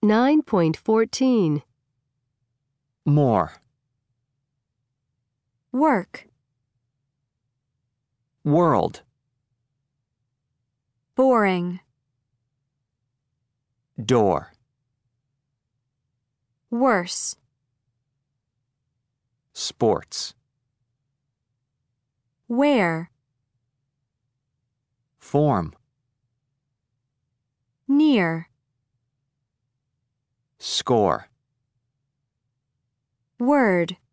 9.14. More. Work. World. Boring. Door. Worse. Sports. Where. Form. Near. Score. Word.